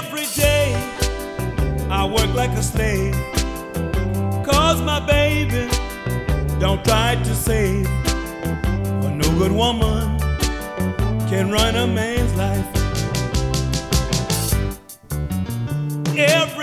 Every day I work like a slave, 'cause my baby don't try to save. A no good woman can run a man's life. Every